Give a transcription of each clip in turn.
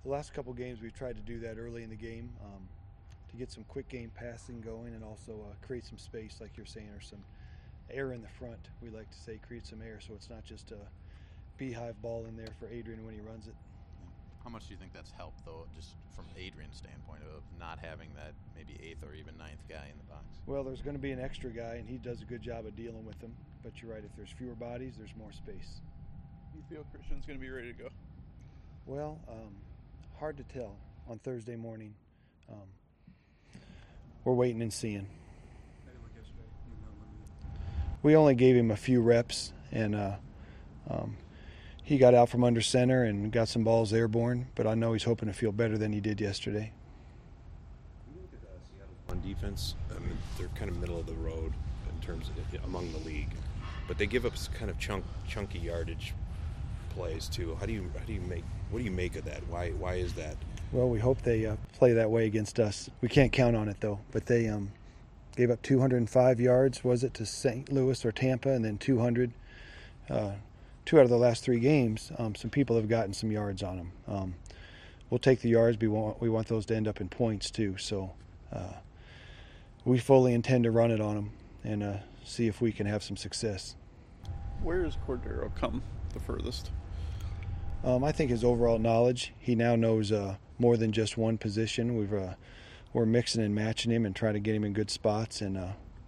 The last couple games we've tried to do that early in the game to get some quick game passing going and also create some space, like you're saying, or some air in the front. We like to say create some air so it's not just a beehive ball in there for Adrian when he runs it. How much do you think that's helped, though, just from Adrian's standpoint of not having that maybe 8th or even 9th guy in the box? Well, there's going to be an extra guy, and he does a good job of dealing with them. But you're right, if there's fewer bodies, there's more space. Do you feel Christian's going to be ready to go? Well, hard to tell on Thursday morning. We're waiting and seeing. We only gave him a few reps, and he got out from under center and got some balls airborne, but I know he's hoping to feel better than he did yesterday. When you look at Seattle's on defense, they're kind of middle of the road in terms of among the league, but they give up kind of chunky yardage plays too. What do you make of that? Why is that? Well, we hope they play that way against us. We can't count on it though. But they gave up 205 yards, was it, to St. Louis or Tampa, and then 200. 2 out of the last 3 games, some people have gotten some yards on them. We'll take the yards. We want those to end up in points too. So we fully intend to run it on them and see if we can have some success. Where has Cordero come the furthest? I think his overall knowledge. He now knows more than just one position. We're mixing and matching him and trying to get him in good spots, and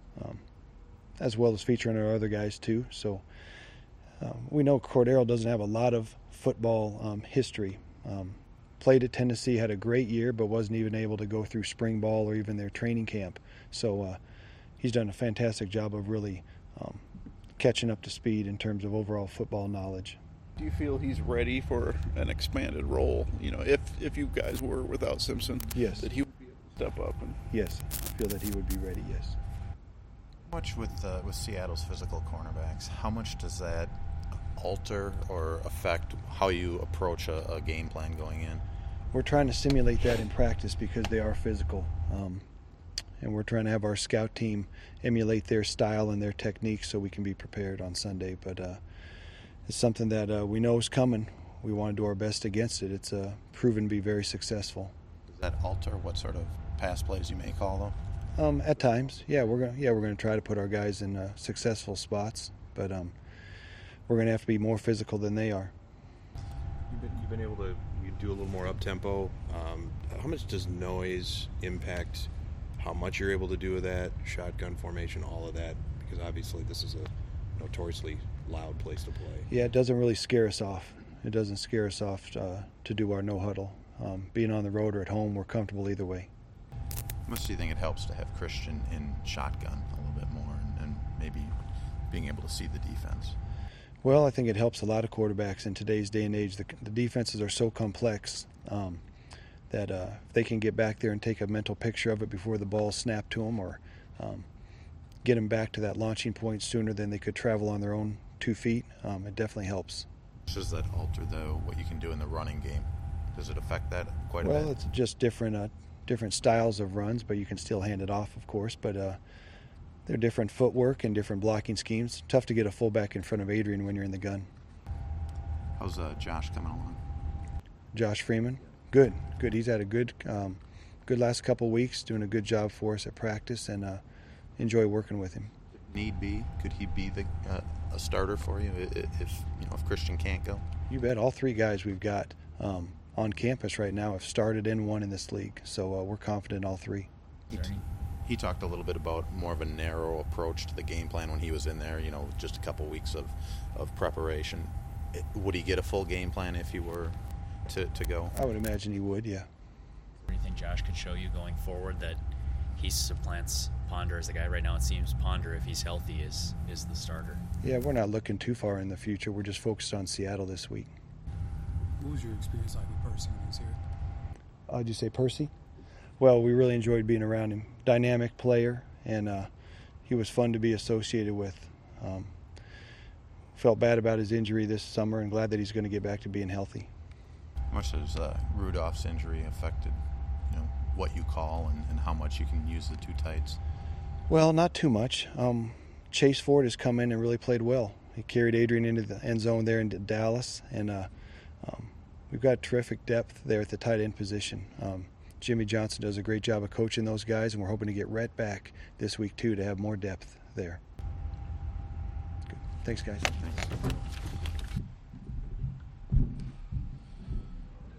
as well as featuring our other guys too. So. We know Cordero doesn't have a lot of football history. Played at Tennessee, had a great year, but wasn't even able to go through spring ball or even their training camp. So he's done a fantastic job of really catching up to speed in terms of overall football knowledge. Do you feel he's ready for an expanded role? You know, if you guys were without Simpson, yes, that he would be able to step up. Yes, I feel that he would be ready. Yes. How much with Seattle's physical cornerbacks? How much does that alter or affect how you approach a game plan going in? We're trying to simulate that in practice because they are physical, and we're trying to have our scout team emulate their style and their techniques so we can be prepared on Sunday. But it's something that we know is coming. We want to do our best against it. It's proven to be very successful. Does that alter what sort of pass plays you may call, though? At times, we're going to try to put our guys in successful spots, but we're going to have to be more physical than they are. You've been able to do a little more up tempo. How much does noise impact how much you're able to do with that shotgun formation, all of that? Because obviously this is a notoriously loud place to play. Yeah, it doesn't really scare us off. It doesn't scare us off to do our no huddle. Being on the road or at home, we're comfortable either way. How much do you think it helps to have Christian in shotgun a little bit more and maybe being able to see the defense? Well, I think it helps a lot of quarterbacks in today's day and age. The defenses are so complex that if they can get back there and take a mental picture of it before the ball snapped to them, or get them back to that launching point sooner than they could travel on their own 2 feet, it definitely helps. Does that alter, though, what you can do in the running game? Does it affect that quite a bit? Well, it's just different styles of runs, but you can still hand it off, of course. But they're different footwork and different blocking schemes. Tough to get a fullback in front of Adrian when you're in the gun. How's Josh coming along? Josh Freeman, good. He's had a good last couple weeks, doing a good job for us at practice, and enjoy working with him. Need be, could he be a starter for you if Christian can't go? You bet. All 3 guys we've got on campus right now have started and won in this league, so we're confident in all 3. He talked a little bit about more of a narrow approach to the game plan when he was in there, just a couple weeks of preparation. Would he get a full game plan if he were to go? I would imagine he would, yeah. Do you think Josh could show you going forward that he supplants Ponder as the guy? Right now it seems Ponder, if he's healthy, is the starter. Yeah, we're not looking too far in the future. We're just focused on Seattle this week. What was your experience like with Percy when he was here? Did you say Percy? Well, we really enjoyed being around him. Dynamic player, and he was fun to be associated with. Felt bad about his injury this summer and glad that he's going to get back to being healthy. How much has Rudolph's injury affected what you call and how much you can use the 2 tights? Well, not too much. Chase Ford has come in and really played well. He carried Adrian into the end zone there in Dallas, and we've got terrific depth there at the tight end position. Jimmy Johnson does a great job of coaching those guys, and we're hoping to get Rhett back this week too to have more depth there. Good. Thanks, guys. Thanks.